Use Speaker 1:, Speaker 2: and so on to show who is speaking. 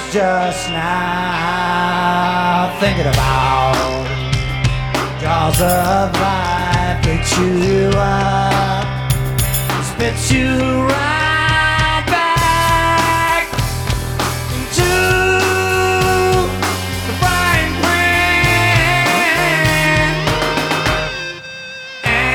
Speaker 1: just now, thinking about jaws of life that chew you up, spit you right